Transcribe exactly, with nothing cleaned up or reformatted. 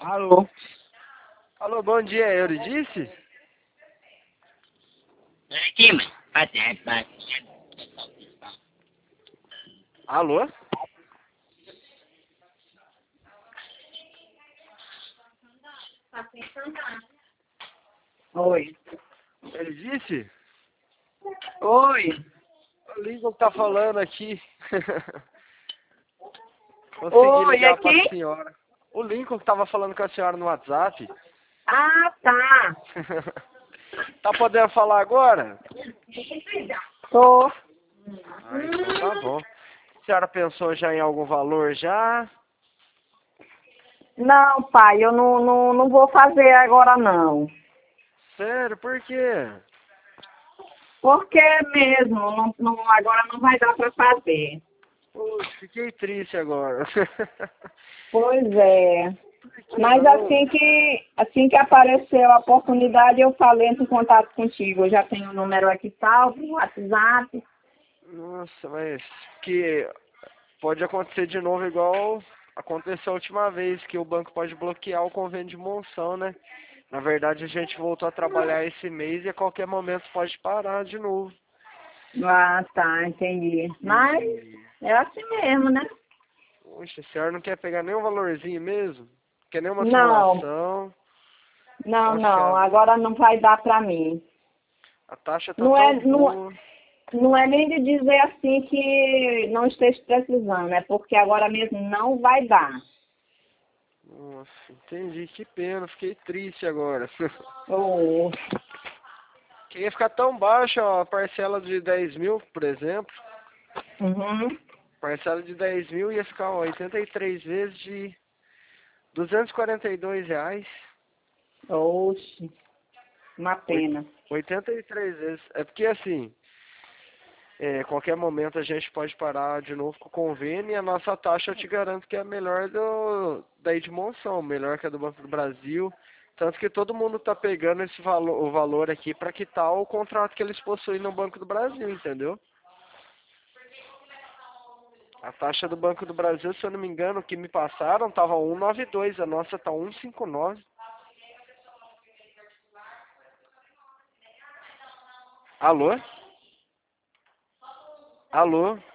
Alô? Alô, bom dia, é Euridice? Aqui, mãe. Até, até. Alô? Oi. Euridice? Oi. O Lincoln tá falando aqui. Consegui Oi, é ligar pra quem? senhora. O Lincoln que tava falando com a senhora no WhatsApp. Ah, tá. Tá podendo falar agora? Tô. Ah, então tá bom. A senhora pensou já em algum valor já? Não, pai, eu não, não, não vou fazer agora não. Sério, por quê? Porque mesmo, não, não, agora não vai dar para fazer. Puxa, fiquei triste agora. Pois é. Por que Mas não? assim que, assim que apareceu a oportunidade, eu falei entre em contato contigo. Eu já tenho o número aqui salvo, o WhatsApp. Nossa, mas que pode acontecer de novo igual aconteceu a última vez, que o banco pode bloquear o convênio de monção, né? Na verdade, a gente voltou a trabalhar esse mês e a qualquer momento pode parar de novo. Ah, tá, entendi. Mas E, é assim mesmo, né? poxa, a senhora não quer pegar nenhum valorzinho mesmo? Quer nenhuma Não, simulação? não, Nossa, não, a, agora não vai dar para mim. a taxa tá Não é, tão não, boa. não é nem de dizer assim que não esteja precisando, é porque agora mesmo não vai dar. Nossa, entendi, que pena, fiquei triste agora. Oh, Que ia ficar tão baixa ó, a parcela de dez mil, por exemplo. uhum. Parcela de dez mil ia ficar ó, oitenta e três vezes de duzentos e quarenta e dois reais. Oxe, uma Oit- pena. oitenta e três vezes. É porque assim, é, qualquer momento a gente pode parar de novo com o convênio e a nossa taxa eu te garanto que é a melhor do, da Edmonson, melhor que a do Banco do Brasil. Tanto que todo mundo tá pegando esse valor, o valor aqui para quitar o contrato que eles possuem no Banco do Brasil, entendeu? A taxa do Banco do Brasil, se eu não me engano, o que me passaram tava um vírgula noventa e dois, a nossa tá um vírgula cinquenta e nove. Alô? Alô?